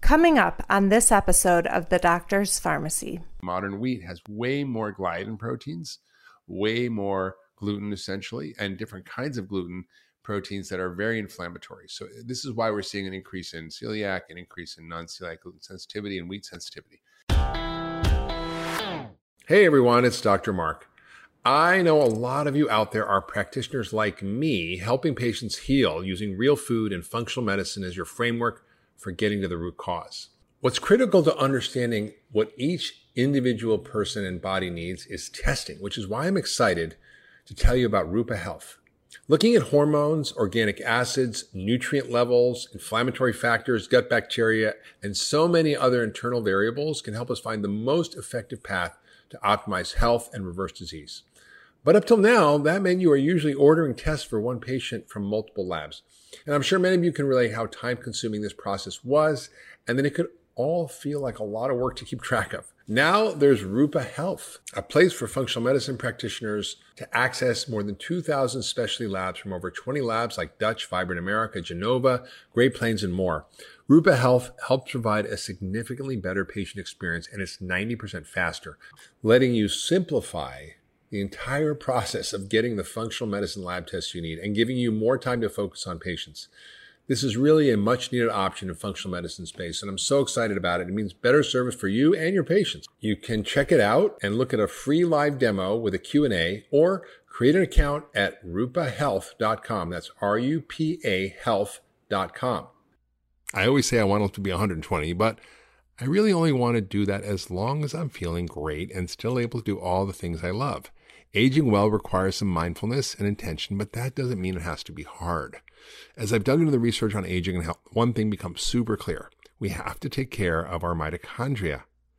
Coming up on this episode of The Doctor's Pharmacy. Modern wheat has way more gliadin proteins, way more gluten essentially, and different kinds of gluten proteins that are very inflammatory. So this is why we're seeing an increase in celiac, an increase in non-celiac gluten sensitivity, and wheat sensitivity. Hey everyone, it's Dr. Mark. I know a lot of you out there are practitioners like me, helping patients heal using real food and functional medicine as your framework for getting to the root cause. What's critical to understanding what each individual person and body needs is testing, which is why I'm excited to tell you about Rupa Health. Looking at hormones, organic acids, nutrient levels, inflammatory factors, gut bacteria, and so many other internal variables can help us find the most effective path to optimize health and reverse disease. But up till now, that meant you are usually ordering tests for one patient from multiple labs. And I'm sure many of you can relate how time-consuming this process was, and that it could all feel like a lot of work to keep track of. Now there's Rupa Health, a place for functional medicine practitioners to access more than 2,000 specialty labs from over 20 labs like Dutch, Vibrant America, Genova, Great Plains, and more. Rupa Health helps provide a significantly better patient experience, and it's 90% faster, letting you simplify the entire process of getting the functional medicine lab tests you need and giving you more time to focus on patients. This is really a much needed option in functional medicine space, and I'm so excited about it. It means better service for you and your patients. You can check it out and look at a free live demo with a Q&A or create an account at rupahealth.com. That's RUPA health.com. I always say I want it to be 120, but I really only want to do that as long as I'm feeling great and still able to do all the things I love. Aging well requires some mindfulness and intention, but that doesn't mean it has to be hard. As I've dug into the research on aging and health, one thing becomes super clear. We have to take care of our mitochondria.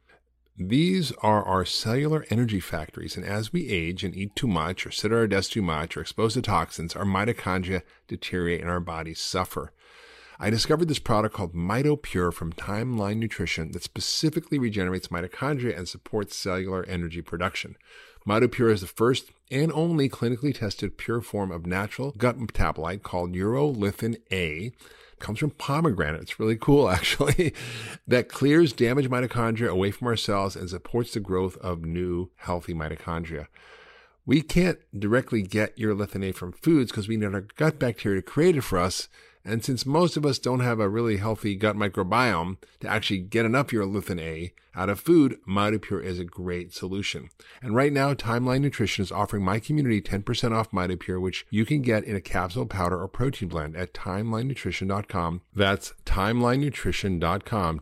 These are our cellular energy factories, and as we age and eat too much or sit at our desk too much or expose to toxins, our mitochondria deteriorate and our bodies suffer. I discovered this product called MitoPure from Timeline Nutrition that specifically regenerates mitochondria and supports cellular energy production. MitoPure is the first and only clinically tested pure form of natural gut metabolite called urolithin A. It comes from pomegranate. It's really cool, actually, that clears damaged mitochondria away from our cells and supports the growth of new, healthy mitochondria. We can't directly get urolithin A from foods because we need our gut bacteria to create it for us. And since most of us don't have a really healthy gut microbiome to actually get enough urolithin A out of food, MitoPure is a great solution. And right now, Timeline Nutrition is offering my community 10% off MitoPure, which you can get in a capsule, powder, or protein blend at timelinenutrition.com. That's timelinenutrition.com,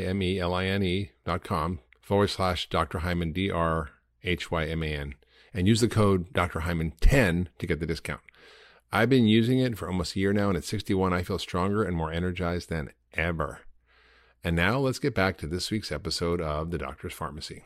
TIMELINE.com /Dr. Hyman, DRHYMAN. And use the code Dr. Hyman 10 to get the discount. I've been using it for almost a year now, and at 61, I feel stronger and more energized than ever. And now let's get back to this week's episode of The Doctor's Pharmacy.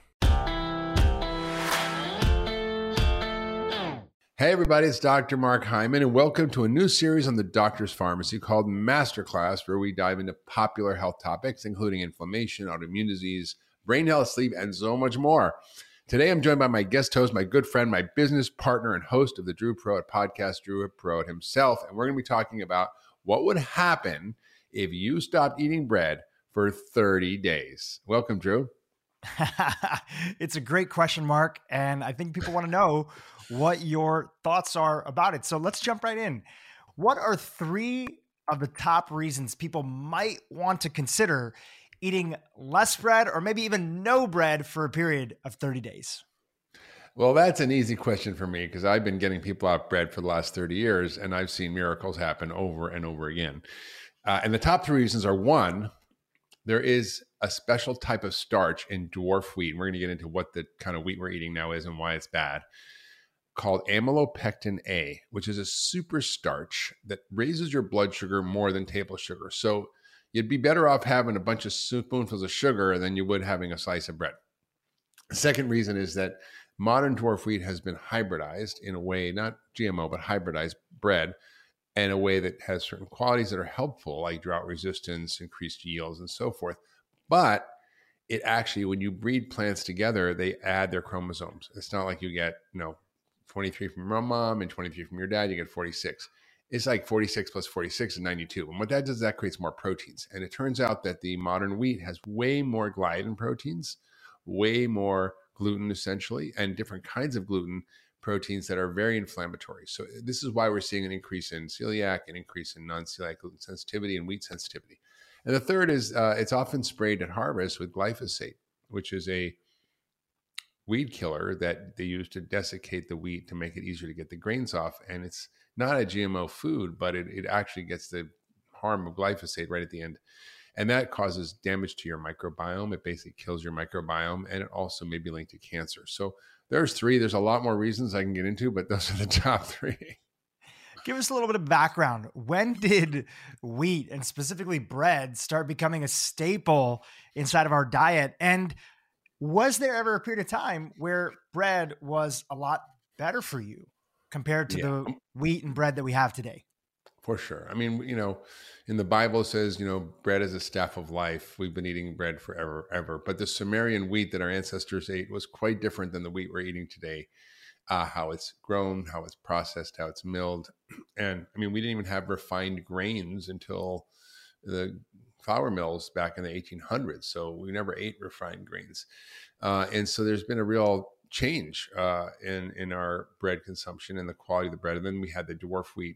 Hey everybody, it's Dr. Mark Hyman, and welcome to a new series on The Doctor's Pharmacy called Masterclass, where we dive into popular health topics, including inflammation, autoimmune disease, brain health, sleep, and so much more. Today, I'm joined by my guest host, my good friend, my business partner, and host of the Drew Prowett podcast, Drew Prowett himself. And we're going to be talking about what would happen if you stopped eating bread for 30 days. Welcome, Drew. It's a great question, Mark. And I think people want to know what your thoughts are about it. So let's jump right in. What are 3 of the top reasons people might want to consider eating less bread or maybe even no bread for a period of 30 days? Well, that's an easy question for me because I've been getting people off bread for the last 30 years and I've seen miracles happen over and over again. And the top 3 reasons are: 1, there is a special type of starch in dwarf wheat. And we're going to get into what the kind of wheat we're eating now is and why it's bad, called amylopectin A, which is a super starch that raises your blood sugar more than table sugar. So you'd be better off having a bunch of spoonfuls of sugar than you would having a slice of bread. The second reason is that modern dwarf wheat has been hybridized in a way, not GMO, but hybridized bread in a way that has certain qualities that are helpful, like drought resistance, increased yields, and so forth. But it actually, when you breed plants together, they add their chromosomes. It's not like you get, 23 from your mom and 23 from your dad, you get 46. It's like 46 plus 46 is 92. And what that does, that creates more proteins. And it turns out that the modern wheat has way more gliadin proteins, way more gluten essentially, and different kinds of gluten proteins that are very inflammatory. So this is why we're seeing an increase in celiac, an increase in non-celiac gluten sensitivity and wheat sensitivity. And the third is it's often sprayed at harvest with glyphosate, which is a weed killer that they use to desiccate the wheat to make it easier to get the grains off. And it's not a GMO food, but it actually gets the harm of glyphosate right at the end. And that causes damage to your microbiome. It basically kills your microbiome, and it also may be linked to cancer. So there's three. There's a lot more reasons I can get into, but those are the top three. Give us a little bit of background. When did wheat, and specifically bread, start becoming a staple inside of our diet? And was there ever a period of time where bread was a lot better for you compared to the wheat and bread that we have today? For sure. I mean, in the Bible it says, bread is a staff of life. We've been eating bread forever, ever. But the Sumerian wheat that our ancestors ate was quite different than the wheat we're eating today. How it's grown, how it's processed, how it's milled. And I mean, we didn't even have refined grains until the flour mills back in the 1800s. So we never ate refined grains. And so there's been a real change in our bread consumption and the quality of the bread. And then we had the dwarf wheat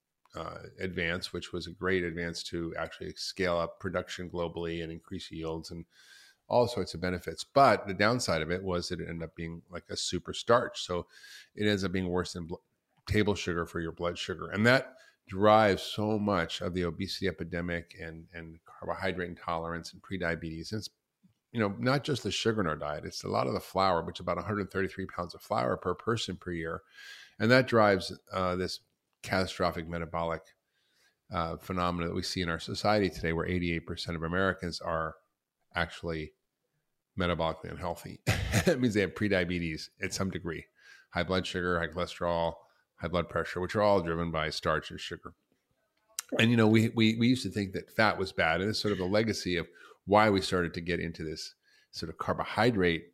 advance, which was a great advance to actually scale up production globally and increase yields and all sorts of benefits. But the downside of it was that it ended up being like a super starch. So it ends up being worse than table sugar for your blood sugar. And that drives so much of the obesity epidemic and carbohydrate intolerance and prediabetes. And it's, not just the sugar in our diet, it's a lot of the flour, which is about 133 pounds of flour per person per year. And that drives this catastrophic metabolic phenomena that we see in our society today, where 88% of Americans are actually metabolically unhealthy. That means they have prediabetes at some degree, high blood sugar, high cholesterol, high blood pressure, which are all driven by starch and sugar. And, we used to think that fat was bad. And it's sort of the legacy of why we started to get into this sort of carbohydrate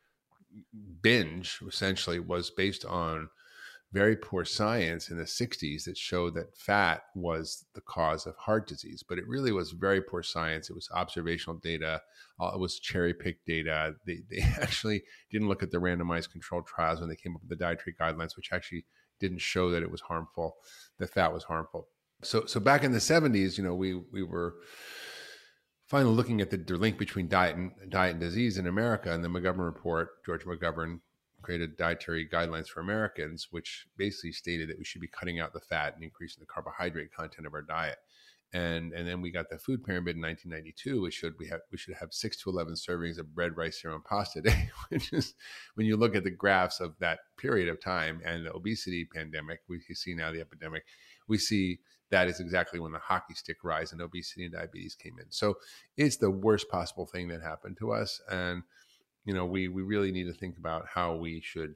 binge, essentially, was based on very poor science in the 60s that showed that fat was the cause of heart disease. But it really was very poor science. It was observational data. It was cherry-picked data. They actually didn't look at the randomized controlled trials when they came up with the dietary guidelines, which actually didn't show that it was harmful, that fat was harmful. So back in the 70s, we were finally looking at the link between diet and disease in America. And the McGovern report, George McGovern, created dietary guidelines for Americans, which basically stated that we should be cutting out the fat and increasing the carbohydrate content of our diet. And then we got the food pyramid in 1992, which showed we should have 6 to 11 servings of bread, rice, cereal, and pasta a day, which is, when you look at the graphs of that period of time and the obesity pandemic, we see now the epidemic, we see that is exactly when the hockey stick rise in obesity and diabetes came in. So it's the worst possible thing that happened to us. And we really need to think about how we should,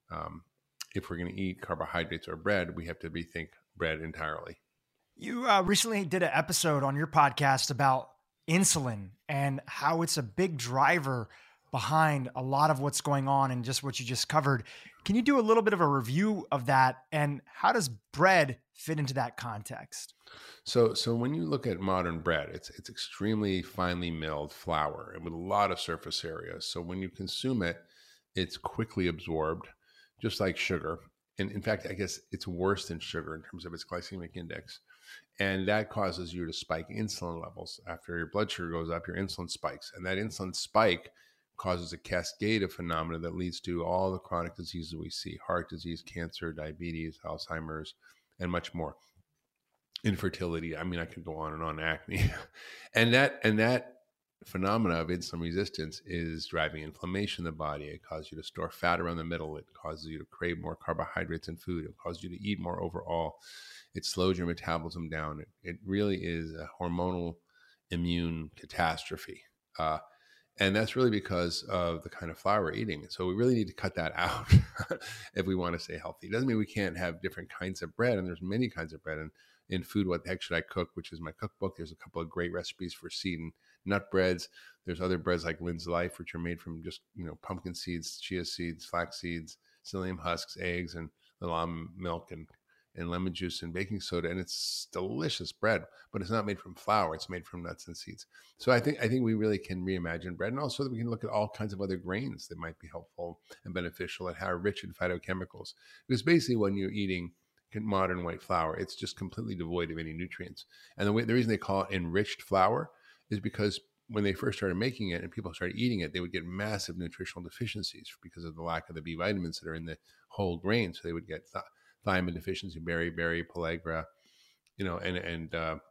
if we're going to eat carbohydrates or bread, we have to rethink bread entirely. You recently did an episode on your podcast about insulin and how it's a big driver behind a lot of what's going on and just what you just covered. Can you do a little bit of a review of that, and how does bread fit into that context? So when you look at modern bread, it's extremely finely milled flour and with a lot of surface area. So when you consume it, it's quickly absorbed, just like sugar. And in fact, I guess it's worse than sugar in terms of its glycemic index. And that causes you to spike insulin levels. After your blood sugar goes up, your insulin spikes. And that insulin spike causes a cascade of phenomena that leads to all the chronic diseases we see: heart disease, cancer, diabetes, Alzheimer's, and much more. Infertility. I mean, I could go on, acne. and that phenomena of insulin resistance is driving inflammation in the body. It causes you to store fat around the middle. It causes you to crave more carbohydrates in food. It causes you to eat more overall. It slows your metabolism down. It really is a hormonal immune catastrophe. And that's really because of the kind of flour we're eating. So we really need to cut that out if we want to stay healthy. It doesn't mean we can't have different kinds of bread, and there's many kinds of bread. And in Food, What the Heck Should I Cook, which is my cookbook, there's a couple of great recipes for seed and nut breads. There's other breads like Lynn's Life, which are made from just pumpkin seeds, chia seeds, flax seeds, psyllium husks, eggs, and little almond milk and and lemon juice and baking soda, and it's delicious bread, but it's not made from flour. It's made from nuts and seeds. So I think we really can reimagine bread, and also that we can look at all kinds of other grains that might be helpful and beneficial and are rich in phytochemicals. Because basically, when you're eating modern white flour, it's just completely devoid of any nutrients. And the reason they call it enriched flour is because when they first started making it and people started eating it, they would get massive nutritional deficiencies because of the lack of the B vitamins that are in the whole grain. So they would get thiamine deficiency, berry, pellagra, and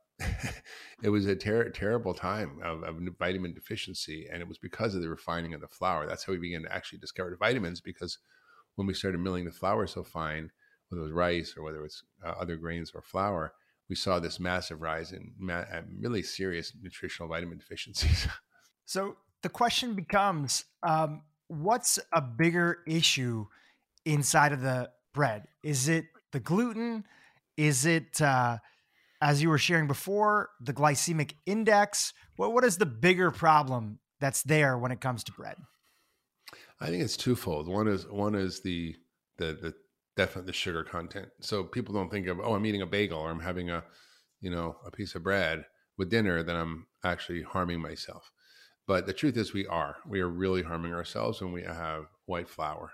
it was a terrible time of vitamin deficiency. And it was because of the refining of the flour. That's how we began to actually discover the vitamins, because when we started milling the flour so fine, whether it was rice or whether it's other grains or flour, we saw this massive rise in really serious nutritional vitamin deficiencies. So the question becomes, what's a bigger issue inside of the bread? Is it the gluten? Is it, as you were sharing before, the glycemic index? What is the bigger problem that's there when it comes to bread? I think it's twofold. One is the definitely the sugar content. So people don't think of, I'm eating a bagel or I'm having a piece of bread with dinner, then I'm actually harming myself. But the truth is we are really harming ourselves when we have white flour.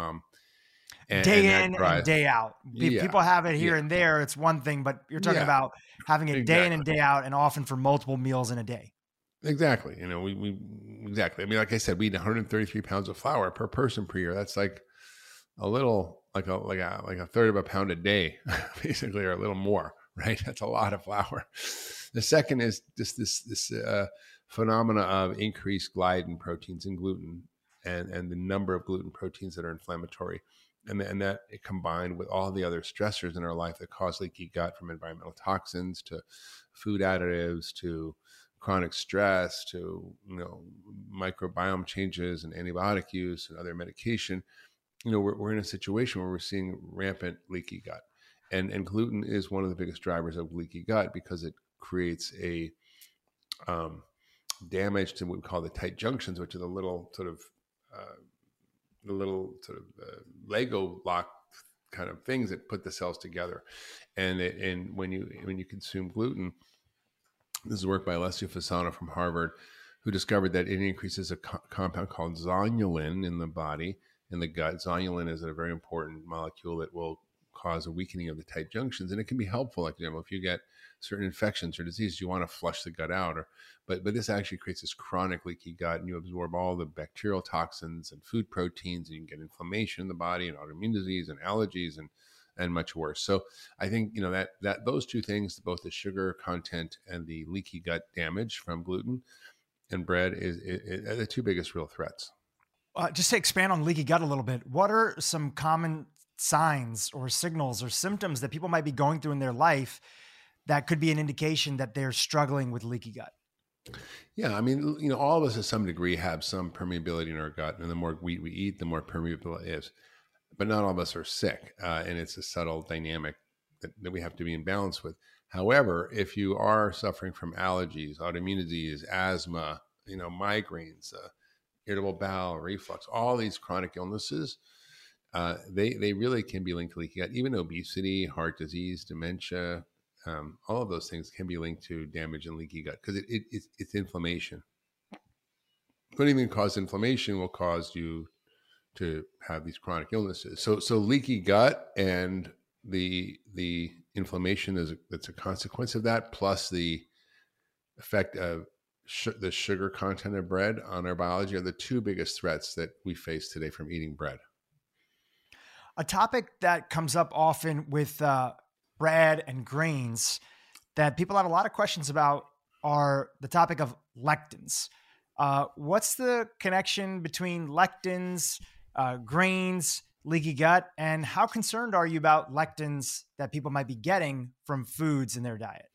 Day in and day out. People have it here and there. It's one thing, but you're talking about having it day in and day out, and often for multiple meals in a day. Exactly. Exactly. I mean, like I said, we eat 133 pounds of flour per person per year. That's like a little, like a third of a pound a day, basically, or a little more, right? That's a lot of flour. The second is just this phenomena of increased gliadin proteins in gluten, and the number of gluten proteins that are inflammatory, and that it combined with all the other stressors in our life that cause leaky gut, from environmental toxins to food additives to chronic stress to microbiome changes and antibiotic use and other medication. We're in a situation where we're seeing rampant leaky gut, and gluten is one of the biggest drivers of leaky gut, because it creates a damage to what we call the tight junctions, which are the little sort of Lego block kind of things that put the cells together. And when you consume gluten, this is work by Alessio Fasano from Harvard, who discovered that it increases a compound called zonulin in the body, in the gut. Zonulin is a very important molecule that will cause a weakening of the tight junctions, and it can be helpful. Like, if you get certain infections or diseases, you want to flush the gut out, but this actually creates this chronic leaky gut, and you absorb all the bacterial toxins and food proteins, and you can get inflammation in the body and autoimmune disease and allergies and much worse. So I think that those two things, both the sugar content and the leaky gut damage from gluten and bread, is the two biggest real threats. Just to expand on leaky gut a little bit, what are some common signs or signals or symptoms that people might be going through in their life that could be an indication that they're struggling with leaky gut? Yeah, I mean, all of us to some degree have some permeability in our gut, and the more wheat we eat, the more permeable it is. But not all of us are sick, and it's a subtle dynamic that we have to be in balance with. However, if you are suffering from allergies, autoimmune disease, asthma, migraines, irritable bowel, reflux, all these chronic illnesses, they really can be linked to leaky gut. Even obesity, heart disease, dementia, all of those things can be linked to damage in leaky gut, because it's inflammation. But even cause inflammation will cause you to have these chronic illnesses. So leaky gut and the inflammation that's a consequence of that, plus the effect of the sugar content of bread on our biology, are the two biggest threats that we face today from eating bread. A topic that comes up often with bread and grains that people have a lot of questions about are the topic of lectins. What's the connection between lectins, grains, leaky gut, and how concerned are you about lectins that people might be getting from foods in their diet?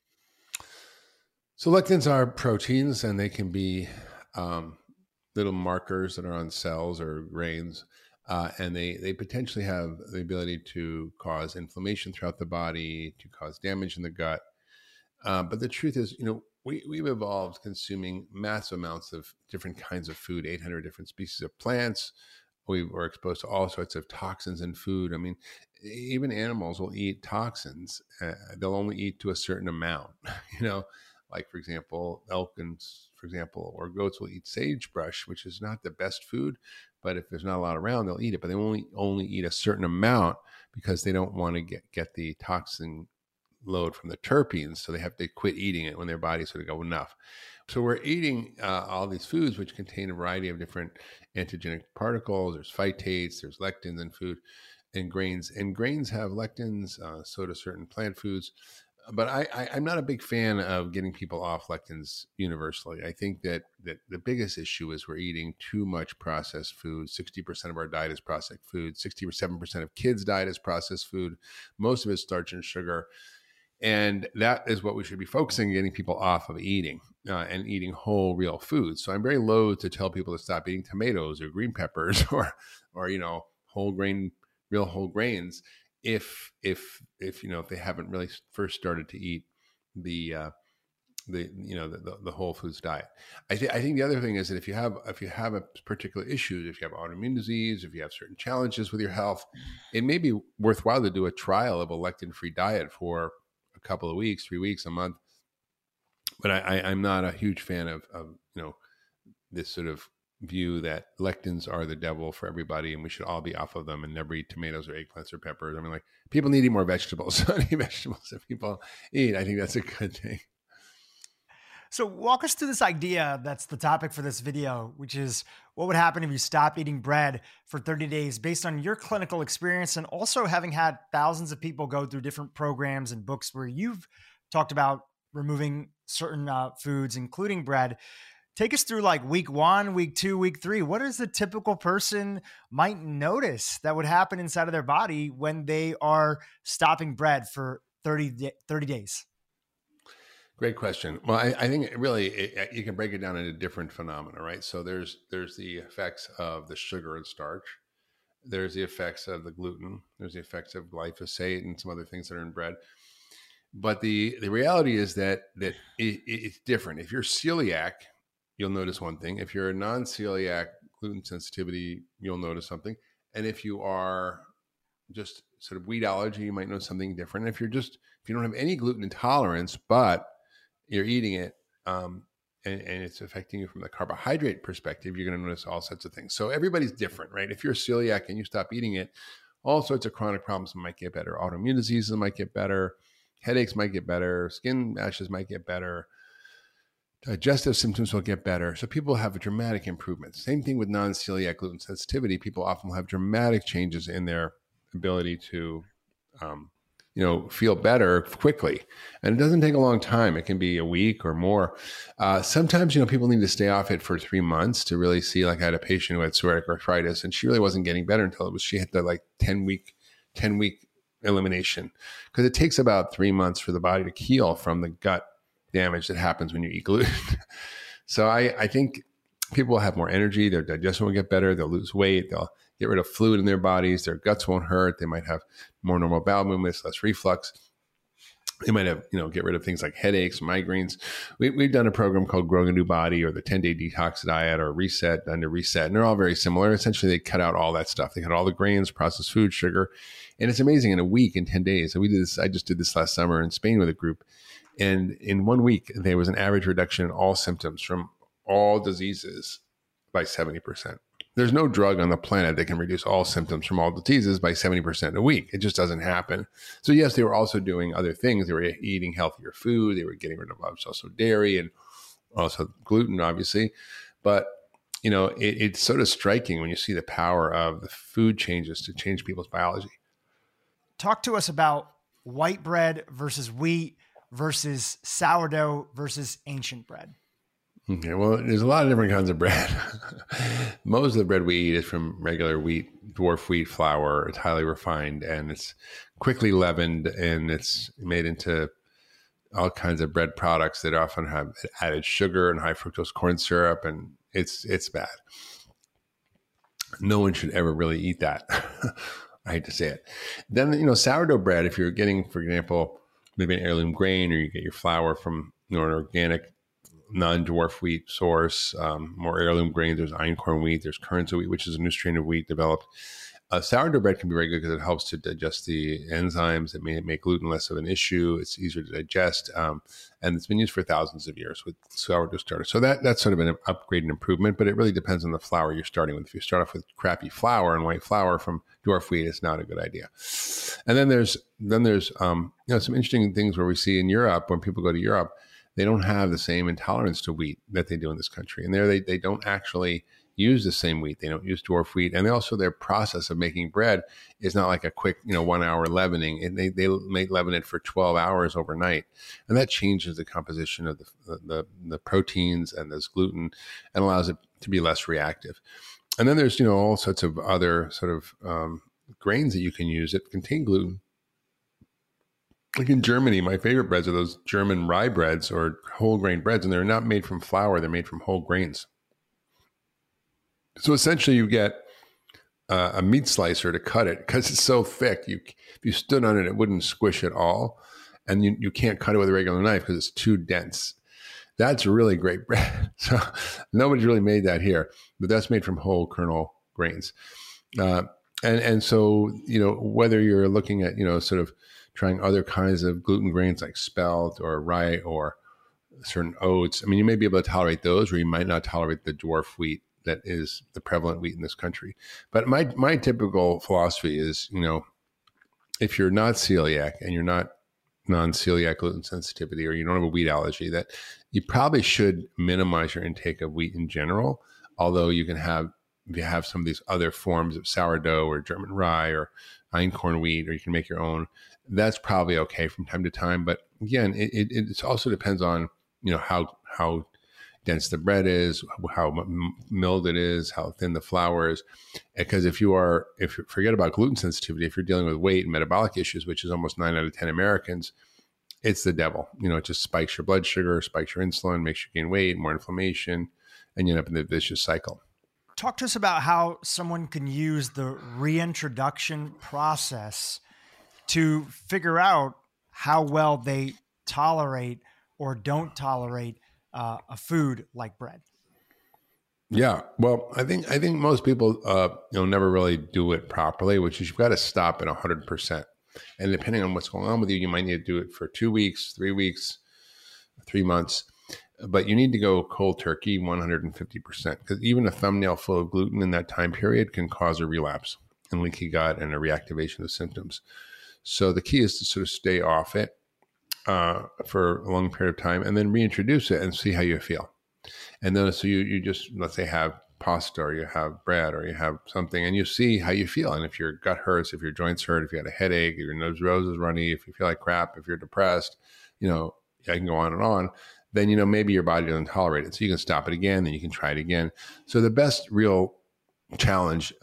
So lectins are proteins, and they can be little markers that are on cells or grains, and they potentially have the ability to cause inflammation throughout the body, to cause damage in the gut. But the truth is, we've evolved consuming massive amounts of different kinds of food, 800 different species of plants, we were exposed to all sorts of toxins in food. I mean, even animals will eat toxins. They'll only eat to a certain amount, like for example, elk for example, or goats will eat sagebrush, which is not the best food, but if there's not a lot around, they'll eat it, but they only eat a certain amount because they don't want to get the toxin load from the terpenes. So they have to quit eating it when their bodies sort of go enough. So we're eating all these foods which contain a variety of different antigenic particles. There's phytates, there's lectins in food, and grains. And grains have lectins, so do certain plant foods. But I'm not a big fan of getting people off lectins universally. I think that the biggest issue is we're eating too much processed food. 60% of our diet is processed food. 67% of kids' diet is processed food. Most of it's starch and sugar. And that is what we should be focusing on, getting people off of eating and eating whole, real foods. So I'm very loath to tell people to stop eating tomatoes or green peppers or whole grain, real whole grains if they haven't really first started to eat the whole foods diet. I think the other thing is that if you have a particular issue, if you have autoimmune disease, if you have certain challenges with your health, it may be worthwhile to do a trial of a lectin-free diet for a couple of weeks, 3 weeks, a month. But I'm not a huge fan of this sort of view that lectins are the devil for everybody and we should all be off of them and never eat tomatoes or eggplants or peppers. I mean, like, people need to eat more vegetables. So any vegetables that people eat, I think that's a good thing. So walk us through this idea that's the topic for this video, which is what would happen if you stop eating bread for 30 days based on your clinical experience and also having had thousands of people go through different programs and books where you've talked about removing certain foods, including bread. Take us through like week 1, week 2, week 3. What is the typical person might notice that would happen inside of their body when they are stopping bread for 30 days? Great question. Well, I think really you can break it down into different phenomena, right? So there's the effects of the sugar and starch. There's the effects of the gluten. There's the effects of glyphosate and some other things that are in bread. But the reality is that it's different. If you're celiac, you'll notice one thing. If you're a non-celiac gluten sensitivity, you'll notice something. And if you are just sort of wheat allergy, you might notice something different. If you don't have any gluten intolerance, but you're eating it and it's affecting you from the carbohydrate perspective, you're going to notice all sorts of things. So everybody's different, right? If you're celiac and you stop eating it, all sorts of chronic problems might get better. Autoimmune diseases might get better. Headaches might get better. Skin rashes might get better. Digestive symptoms will get better. So people have a dramatic improvement. Same thing with non-celiac gluten sensitivity. People often will have dramatic changes in their ability to, feel better quickly. And it doesn't take a long time. It can be a week or more. Sometimes, people need to stay off it for 3 months to really see. Like, I had a patient who had psoriatic arthritis and she really wasn't getting better until she hit the 10 week elimination, because it takes about 3 months for the body to heal from the gut damage that happens when you eat gluten. So I think people will have more energy. Their digestion will get better. They'll lose weight. They'll get rid of fluid in their bodies. Their guts won't hurt. They might have more normal bowel movements, less reflux. They might have, get rid of things like headaches, migraines. We've done a program called Growing a New Body, or the 10-day detox diet, or Reset, done to Reset. And they're all very similar. Essentially, they cut out all that stuff. They cut all the grains, processed food, sugar. And it's amazing. In a week, in 10 days. So I just did this last summer in Spain with a group. And in 1 week, there was an average reduction in all symptoms from all diseases by 70%. There's no drug on the planet that can reduce all symptoms from all diseases by 70% in a week. It just doesn't happen. So yes, they were also doing other things. They were eating healthier food. They were getting rid of also dairy and also gluten, obviously. But, it's sort of striking when you see the power of the food changes to change people's biology. Talk to us about white bread versus wheat versus sourdough versus ancient bread. Okay, well, there's a lot of different kinds of bread. Most of the bread we eat is from regular wheat, dwarf wheat flour. It's highly refined and it's quickly leavened, and it's made into all kinds of bread products that often have added sugar and high fructose corn syrup, and it's bad. No one should ever really eat that. I hate to say it. Then, sourdough bread, if you're getting, for example, maybe an heirloom grain, or you get your flour from an organic non-dwarf wheat source, more heirloom grains. There's einkorn wheat. There's kernza wheat, which is a new strain of wheat developed. Sourdough bread can be very good because it helps to digest the enzymes. It may make gluten less of an issue. It's easier to digest, and it's been used for thousands of years with sourdough starters. So that's sort of an upgrade and improvement, but it really depends on the flour you're starting with. If you start off with crappy flour and white flour from dwarf wheat, it's not a good idea. And then there's some interesting things where we see in Europe, when people go to Europe, they don't have the same intolerance to wheat that they do in this country. And there they don't actually use the same wheat. They don't use dwarf wheat. And also their process of making bread is not like a quick, 1 hour leavening. And they may leaven it for 12 hours overnight. And that changes the composition of the proteins and this gluten and allows it to be less reactive. And then there's, all sorts of other sort of grains that you can use that contain gluten. Like in Germany, my favorite breads are those German rye breads or whole grain breads, and they're not made from flour. They're made from whole grains. So essentially you get a meat slicer to cut it because it's so thick. If you stood on it, it wouldn't squish at all. And you can't cut it with a regular knife because it's too dense. That's really great bread. So nobody's really made that here, but that's made from whole kernel grains. And so, whether you're looking at, sort of trying other kinds of gluten grains like spelt or rye or certain oats, you may be able to tolerate those, or you might not tolerate the dwarf wheat that is the prevalent wheat in this country. But my typical philosophy is, if you're not celiac and you're not non-celiac gluten sensitivity, or you don't have a wheat allergy, that you probably should minimize your intake of wheat in general. Although if you have some of these other forms of sourdough or German rye or einkorn wheat, or you can make your own, that's probably okay from time to time. But again, it also depends on, how dense the bread is, how milled it is, how thin the flour is. Because if you forget about gluten sensitivity, if you're dealing with weight and metabolic issues, which is almost 9 out of 10 Americans, it's the devil. It just spikes your blood sugar, spikes your insulin, makes you gain weight, more inflammation, and you end up in the vicious cycle. Talk to us about how someone can use the reintroduction process to figure out how well they tolerate or don't tolerate a food like bread. Yeah, well, I think most people never really do it properly, which is you've got to stop at 100%. And depending on what's going on with you, you might need to do it for 2 weeks, 3 weeks, 3 months. But you need to go cold turkey 150%, because even a thumbnail full of gluten in that time period can cause a relapse and leaky gut and a reactivation of symptoms. So the key is to sort of stay off it for a long period of time, and then reintroduce it and see how you feel. And then so you just, let's say, have pasta, or you have bread, or you have something, and you see how you feel. And if your gut hurts, if your joints hurt, if you had a headache, if your nose is runny, if you feel like crap, if you're depressed, I can go on and on, then, maybe your body doesn't tolerate it. So you can stop it again, then you can try it again. So the best real challenge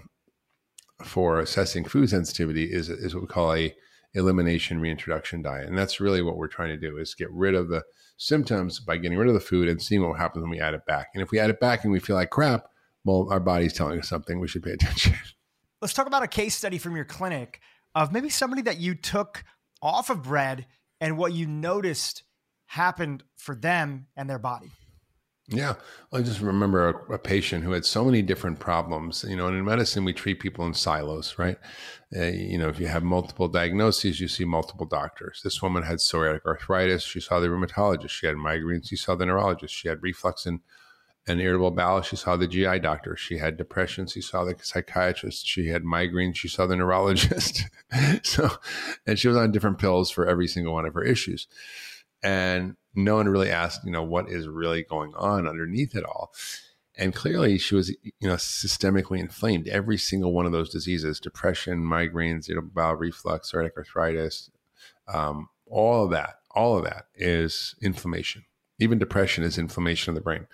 for assessing food sensitivity is what we call a elimination reintroduction diet. And that's really what we're trying to do, is get rid of the symptoms by getting rid of the food and seeing what happens when we add it back. And if we add it back and we feel like crap, well, our body's telling us something. We should pay attention. Let's talk about a case study from your clinic of maybe somebody that you took off of bread and what you noticed happened for them and their body. Yeah. I just remember a patient who had so many different problems, and in medicine, we treat people in silos, right? If you have multiple diagnoses, you see multiple doctors. This woman had psoriatic arthritis. She saw the rheumatologist. She had migraines. She saw the neurologist. She had reflux and irritable bowel. She saw the GI doctor. She had depression. She saw the psychiatrist. She had migraines. She saw the neurologist. And she was on different pills for every single one of her issues. And no one really asked, what is really going on underneath it all. And clearly she was, systemically inflamed. Every single one of those diseases, depression, migraines, bowel reflux, psoriatic arthritis, all of that is inflammation. Even depression is inflammation of the brain.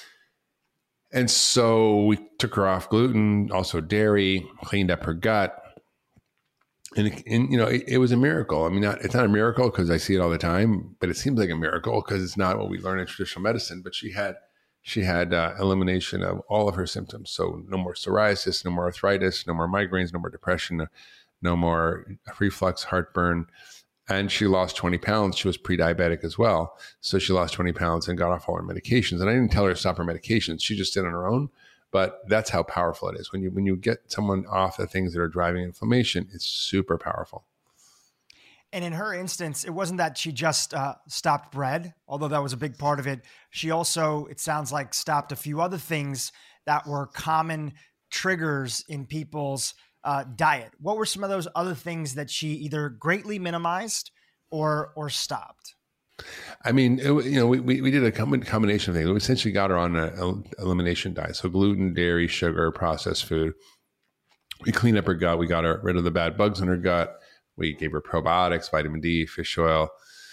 And so we took her off gluten, also dairy, cleaned up her gut. And it was a miracle. I mean, it's not a miracle because I see it all the time, but it seems like a miracle because it's not what we learn in traditional medicine. But she had elimination of all of her symptoms. So no more psoriasis, no more arthritis, no more migraines, no more depression, no more reflux, heartburn, And she lost 20 pounds. She was pre-diabetic as well. So she lost 20 pounds and got off all her medications. And I didn't tell her to stop her medications. She just did on her own. But that's how powerful it is. When you get someone off the things that are driving inflammation, it's super powerful. And in her instance, it wasn't that she just stopped bread, although that was a big part of it. She also, it sounds like, stopped a few other things that were common triggers in people's diet. What were some of those other things that she either greatly minimized or stopped? I mean, we did a combination of things. We essentially got her on an elimination diet. So gluten, dairy, sugar, processed food. We cleaned up her gut. We got her rid of the bad bugs in her gut. We gave her probiotics, vitamin D, fish oil.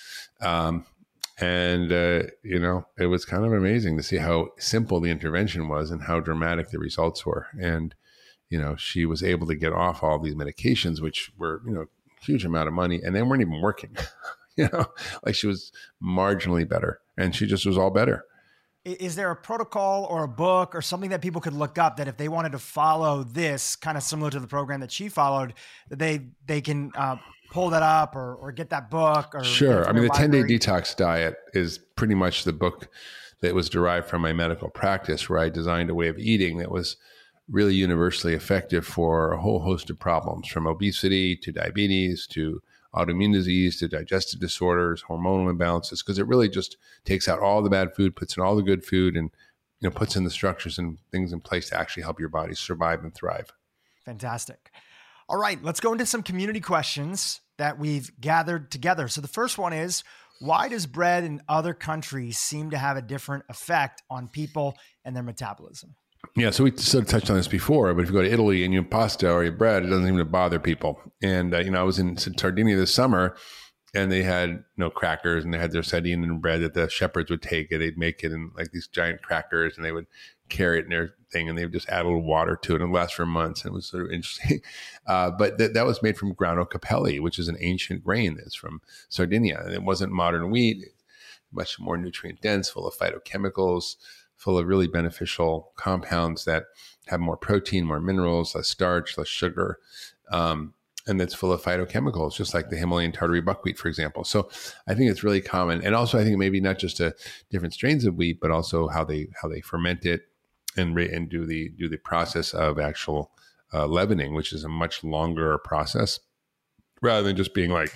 It was kind of amazing to see how simple the intervention was and how dramatic the results were. And, she was able to get off all these medications, which were, huge amount of money, and they weren't even working. Like she was marginally better, and she just was all better. Is there a protocol or a book or something that people could look up that if they wanted to follow this, kind of similar to the program that she followed, that they can pull that up or get that book? Or sure. I mean, the 10-day detox diet is pretty much the book that was derived from my medical practice, where I designed a way of eating that was really universally effective for a whole host of problems, from obesity to diabetes to autoimmune disease to digestive disorders, hormonal imbalances, because it really just takes out all the bad food, puts in all the good food, and puts in the structures and things in place to actually help your body survive and thrive. Fantastic. All right, let's go into some community questions that we've gathered together. So the first one is, why does bread in other countries seem to have a different effect on people and their metabolism? Yeah, so we sort of touched on this before, but if you go to Italy and you have pasta or you have bread, it doesn't even bother people. And, I was in Sardinia this summer, and they had crackers, and they had their Sardinian bread that the shepherds would take, and they'd make it in like these giant crackers, and they would carry it in their thing, and they would just add a little water to it, and it would last for months. And it was sort of interesting. But that was made from grano capelli, which is an ancient grain that's from Sardinia. And it wasn't modern wheat, much more nutrient dense, full of phytochemicals, full of really beneficial compounds that have more protein, more minerals, less starch, less sugar, and that's full of phytochemicals, just like the Himalayan Tartary buckwheat, for example. So I think it's really common. And also I think maybe not just different strains of wheat, but also how they ferment it and do the process of actual leavening, which is a much longer process, rather than just being like,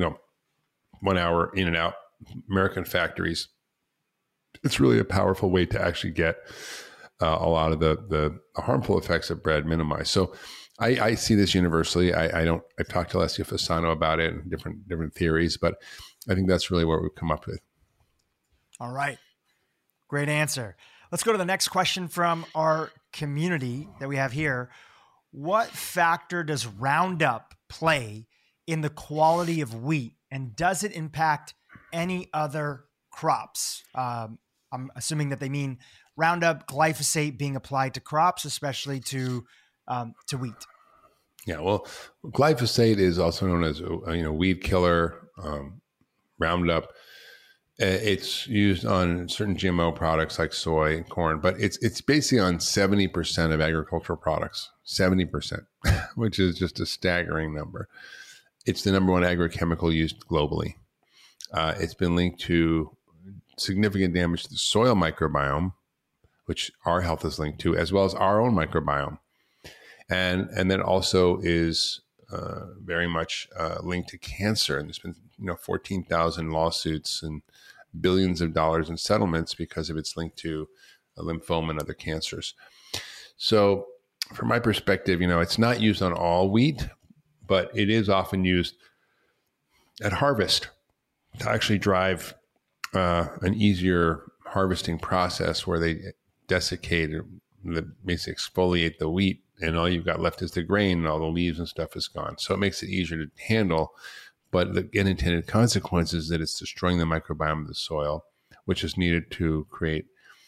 1 hour in and out, American factories. It's really a powerful way to actually get a lot of the harmful effects of bread minimized. So I see this universally. I've talked to Alessio Fasano about it and different theories, but I think that's really what we've come up with. All right. Great answer. Let's go to the next question from our community that we have here. What factor does Roundup play in the quality of wheat, and does it impact any other crops? I'm assuming that they mean Roundup, glyphosate being applied to crops, especially to wheat. Yeah, well, glyphosate is also known as weed killer, Roundup. It's used on certain GMO products like soy and corn, but it's basically on 70% of agricultural products, 70%, which is just a staggering number. It's the number one agrochemical used globally. It's been linked to significant damage to the soil microbiome, which our health is linked to, as well as our own microbiome. And then also is very much linked to cancer. And there's been 14,000 lawsuits and billions of dollars in settlements because of its link to lymphoma and other cancers. So from my perspective, it's not used on all wheat, but it is often used at harvest to actually drive an easier harvesting process where they desiccate, basically exfoliate the wheat, and all you've got left is the grain, and all the leaves and stuff is gone. So it makes it easier to handle, but the unintended consequence is that it's destroying the microbiome of the soil, which is needed to create,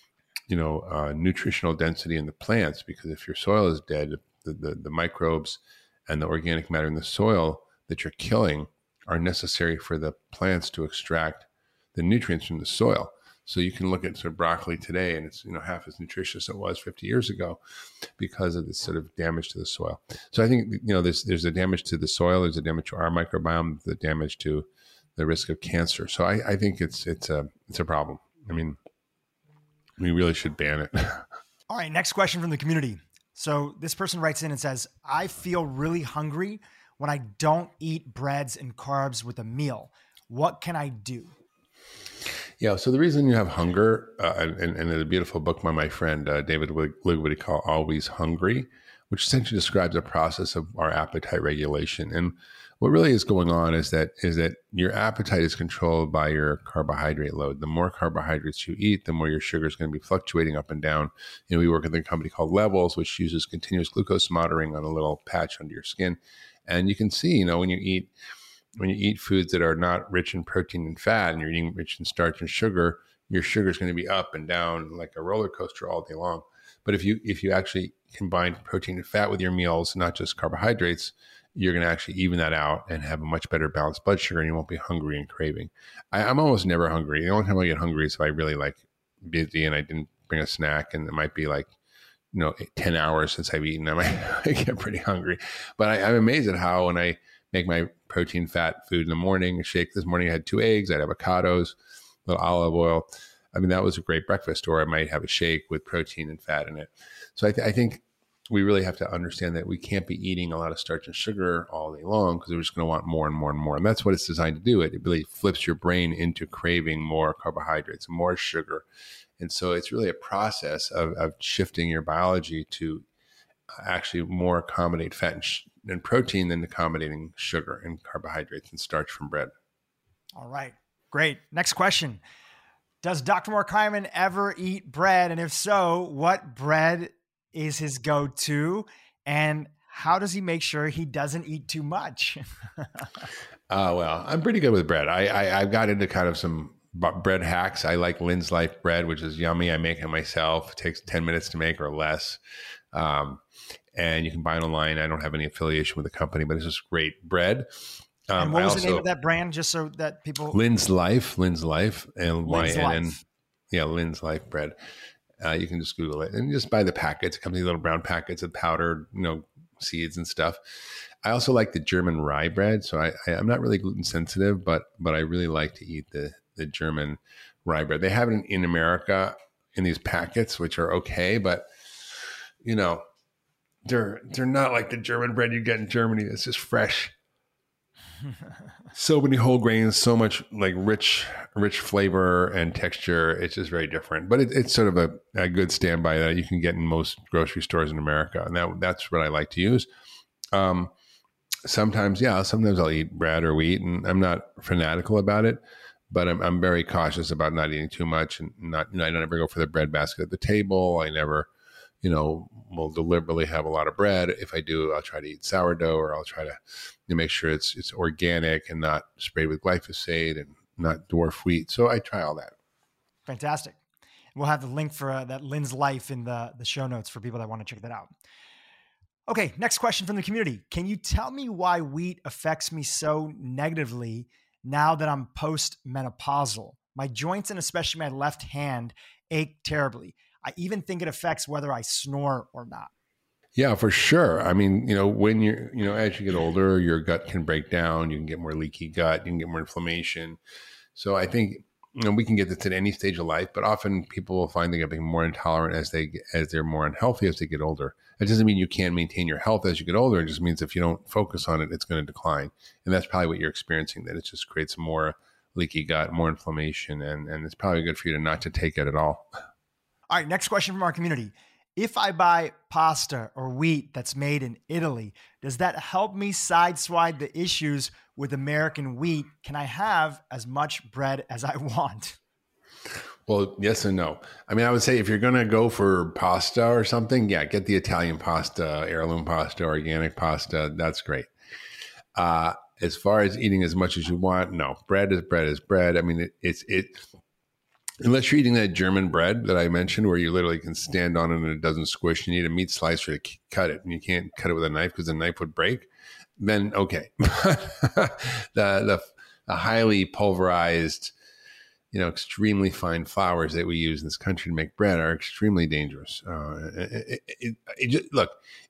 nutritional density in the plants. Because if your soil is dead, the microbes and the organic matter in the soil that you're killing are necessary for the plants to extract the nutrients from the soil. So you can look at sort of broccoli today and it's, half as nutritious as it was 50 years ago because of this sort of damage to the soil. So I think, there's a damage to the soil, there's a damage to our microbiome, the damage to the risk of cancer. So I think it's a problem. I mean, we really should ban it. All right, next question from the community. So this person writes in and says, I feel really hungry when I don't eat breads and carbs with a meal. What can I do? Yeah, so the reason you have hunger, and in a beautiful book by my friend David Ligwood called Always Hungry, which essentially describes a process of our appetite regulation. And what really is going on is that your appetite is controlled by your carbohydrate load. The more carbohydrates you eat, the more your sugar is going to be fluctuating up and down. We work with a company called Levels, which uses continuous glucose monitoring on a little patch under your skin. And you can see, when you eat foods that are not rich in protein and fat, and you're eating rich in starch and sugar, your sugar is going to be up and down like a roller coaster all day long. But if you actually combine protein and fat with your meals, not just carbohydrates, you're going to actually even that out and have a much better balanced blood sugar, and you won't be hungry and craving. I'm almost never hungry. The only time I get hungry is if I really busy and I didn't bring a snack, and it might be 10 hours since I've eaten. I get pretty hungry. But I'm amazed at how when I make my protein fat food in the morning, a shake this morning, I had 2 eggs, I had avocados, a little olive oil. I mean, that was a great breakfast. Or I might have a shake with protein and fat in it. So I think we really have to understand that we can't be eating a lot of starch and sugar all day long, because we're just going to want more and more and more. And that's what it's designed to do. It really flips your brain into craving more carbohydrates, more sugar. And so it's really a process of shifting your biology to actually more accommodate fat and protein than accommodating sugar and carbohydrates and starch from bread. All right, great. Next question. Does Dr. Mark Hyman ever eat bread? And if so, what bread is his go-to? And how does he make sure he doesn't eat too much? Well, I'm pretty good with bread. I've got into kind of some bread hacks. I like Lynn's Life bread, which is yummy. I make it myself. It takes 10 minutes to make or less. And you can buy it online. I don't have any affiliation with the company, but it's just great bread. And what was the name of that brand, just so that people... Lynn's Life, L-Y-N-N. Yeah, Lynn's Life bread. You can just Google it and just buy the packets. It comes in these little brown packets of powdered, seeds and stuff. I also like the German rye bread. So I'm not really gluten sensitive, but I really like to eat the German rye bread. They have it in America in these packets, which are okay, but they're not like the German bread you get in Germany. It's just fresh. So many whole grains, so much rich flavor and texture. It's just very different, but it's sort of a good standby that you can get in most grocery stores in America. And that's what I like to use. Sometimes I'll eat bread or wheat, and I'm not fanatical about it, but I'm very cautious about not eating too much, and I don't ever go for the bread basket at the table. I never, will deliberately have a lot of bread. If I do, I'll try to eat sourdough, or I'll try to make sure it's organic and not sprayed with glyphosate and not dwarf wheat. So I try all that. Fantastic. We'll have the link for that Lynn's Life in the show notes for people that want to check that out. Okay, next question from the community. Can you tell me why wheat affects me so negatively now that I'm post-menopausal? My joints and especially my left hand ache terribly. I even think it affects whether I snore or not. Yeah, for sure. I mean, when as you get older, your gut can break down. You can get more leaky gut. You can get more inflammation. So I think, we can get this at any stage of life, but often people will find they get more intolerant as they're more unhealthy as they get older. It doesn't mean you can't maintain your health as you get older. It just means if you don't focus on it, it's going to decline. And that's probably what you're experiencing, that it just creates more leaky gut, more inflammation. And it's probably good for you not to take it at all. All right, next question from our community. If I buy pasta or wheat that's made in Italy, does that help me sideswipe the issues with American wheat? Can I have as much bread as I want? Well, yes and no. I mean, I would say if you're going to go for pasta or something, get the Italian pasta, heirloom pasta, organic pasta. That's great. As far as eating as much as you want, no. Bread is bread is bread. I mean, unless you're eating that German bread that I mentioned, where you literally can stand on it and it doesn't squish, you need a meat slicer to cut it, and you can't cut it with a knife because the knife would break, then okay. the highly pulverized, extremely fine flours that we use in this country to make bread are extremely dangerous. Look,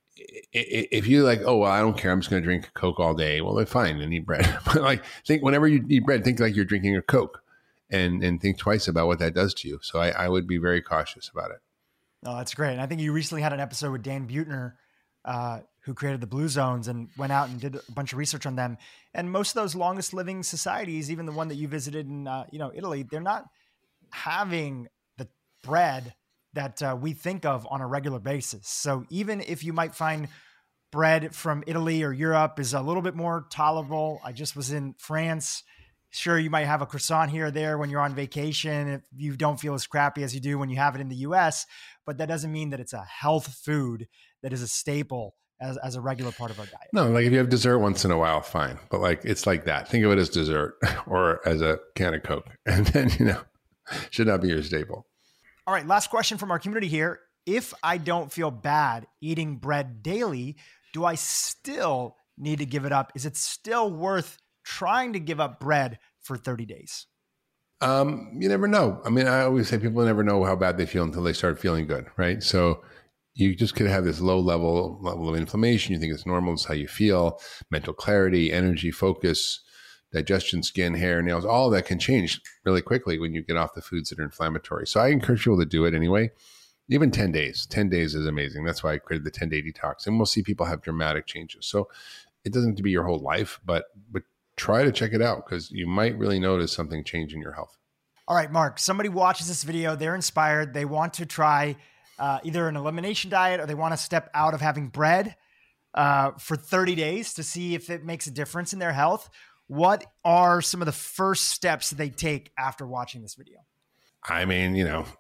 if you're like, oh, well, I don't care, I'm just going to drink Coke all day. Well, then fine, and eat bread. But like, think whenever you eat bread, think like you're drinking a Coke, and think twice about what that does to you. So I would be very cautious about it. Oh, that's great. And I think you recently had an episode with Dan Buettner, who created the Blue Zones and went out and did a bunch of research on them. And most of those longest living societies, even the one that you visited in, Italy, they're not having the bread that we think of on a regular basis. So even if you might find bread from Italy or Europe is a little bit more tolerable. I just was in France. Sure, you might have a croissant here or there when you're on vacation if you don't feel as crappy as you do when you have it in the US, but that doesn't mean that it's a health food that is a staple as a regular part of our diet. No, like if you have dessert once in a while, fine. But like, it's like that. Think of it as dessert or as a can of Coke. And then, should not be your staple. All right. Last question from our community here. If I don't feel bad eating bread daily, do I still need to give it up? Is it still worth trying to give up bread for 30 days? You never know. I mean, I always say people never know how bad they feel until they start feeling good, right? So you just could have this low level of inflammation. You think it's normal. It's how you feel. Mental clarity, energy, focus, digestion, skin, hair, nails, all of that can change really quickly when you get off the foods that are inflammatory. So I encourage people to do it anyway. Even 10 days. 10 days is amazing. That's why I created the 10-day detox. And we'll see people have dramatic changes. So it doesn't have to be your whole life, but try to check it out because you might really notice something change in your health. All right, Mark, somebody watches this video. They're inspired. They want to try either an elimination diet or they want to step out of having bread for 30 days to see if it makes a difference in their health. What are some of the first steps that they take after watching this video? I mean,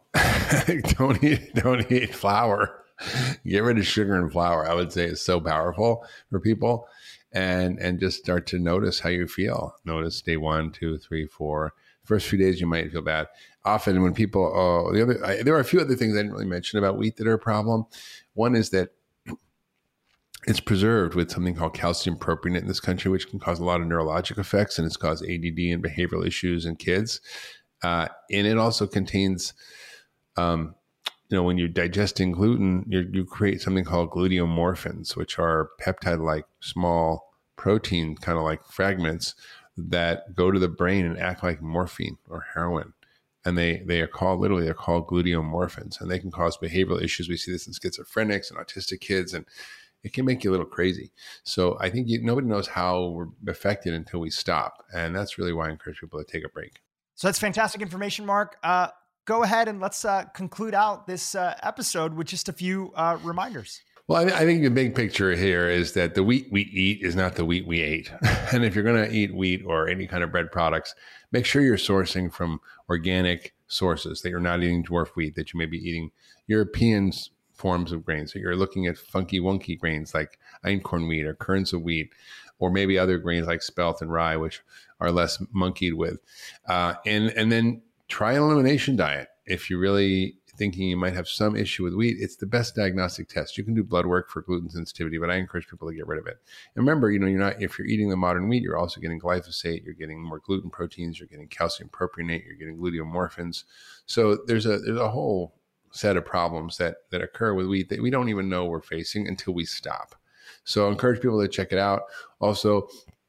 don't eat flour. Get rid of sugar and flour. I would say it's so powerful for people, and just start to notice how you feel. Notice day 1, 2, 3, 4. First few days you might feel bad. Often when people, there are a few other things I didn't really mention about wheat that are a problem. One is that it's preserved with something called calcium propionate in this country, which can cause a lot of neurologic effects, and it's caused ADD and behavioral issues in kids. And it also contains, when you're digesting gluten, you create something called gluteomorphins, which are peptide-like small protein, kind of like fragments that go to the brain and act like morphine or heroin. And they're called gluteomorphins, and they can cause behavioral issues. We see this in schizophrenics and autistic kids, and it can make you a little crazy. So I think nobody knows how we're affected until we stop. And that's really why I encourage people to take a break. So that's fantastic information, Mark. Go ahead and let's conclude out this episode with just a few reminders. Well, I think the big picture here is that the wheat we eat is not the wheat we ate. And if you're going to eat wheat or any kind of bread products, make sure you're sourcing from organic sources, that you're not eating dwarf wheat, that you may be eating European forms of grains, that you're looking at funky, wonky grains like einkorn wheat or kerns of wheat, or maybe other grains like spelt and rye, which are less monkeyed with. And then try an elimination diet. If you're really thinking you might have some issue with wheat, it's the best diagnostic test. You can do blood work for gluten sensitivity, but I encourage people to get rid of it. And remember, if you're eating the modern wheat, you're also getting glyphosate, you're getting more gluten proteins, you're getting calcium propionate, you're getting gluteomorphins. So there's a whole set of problems that occur with wheat that we don't even know we're facing until we stop. So I encourage people to check it out. Also,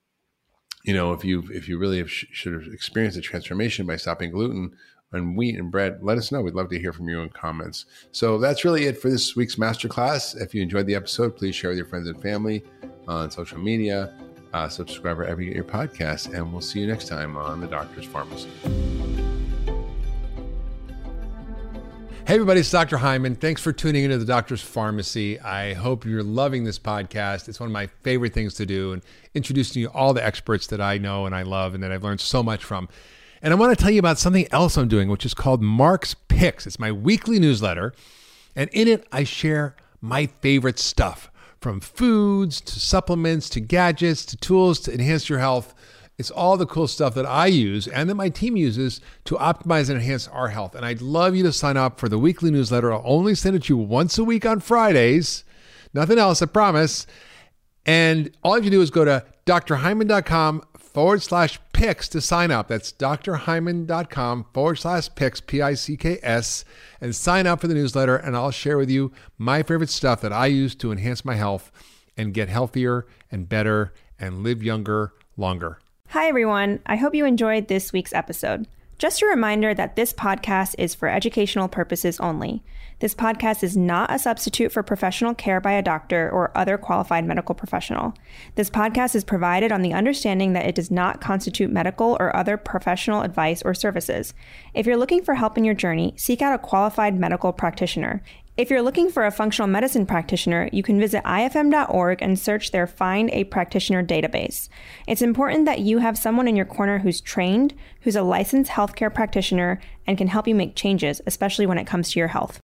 if you really should have experienced a transformation by stopping gluten and wheat and bread, let us know. We'd love to hear from you in comments. So that's really it for this week's masterclass. If you enjoyed the episode, please share with your friends and family on social media, subscribe wherever you get your podcasts, and we'll see you next time on The Doctor's Pharmacy. Hey everybody, it's Dr. Hyman. Thanks for tuning into The Doctor's Pharmacy. I hope you're loving this podcast. It's one of my favorite things to do, and introducing you all the experts that I know and I love and that I've learned so much from. And I want to tell you about something else I'm doing, which is called Mark's Picks. It's my weekly newsletter, and in it I share my favorite stuff, from foods to supplements to gadgets to tools to enhance your health. It's all the cool stuff that I use and that my team uses to optimize and enhance our health. And I'd love you to sign up for the weekly newsletter. I'll only send it to you once a week on Fridays. Nothing else, I promise. And all you have to do is go to drhyman.com/pick PICS to sign up. That's drhyman.com/PICS, P-I-C-K-S, and sign up for the newsletter, and I'll share with you my favorite stuff that I use to enhance my health and get healthier and better and live younger, longer. Hi, everyone. I hope you enjoyed this week's episode. Just a reminder that this podcast is for educational purposes only. This podcast is not a substitute for professional care by a doctor or other qualified medical professional. This podcast is provided on the understanding that it does not constitute medical or other professional advice or services. If you're looking for help in your journey, seek out a qualified medical practitioner. If you're looking for a functional medicine practitioner, you can visit ifm.org and search their Find a Practitioner database. It's important that you have someone in your corner who's trained, who's a licensed healthcare practitioner, and can help you make changes, especially when it comes to your health.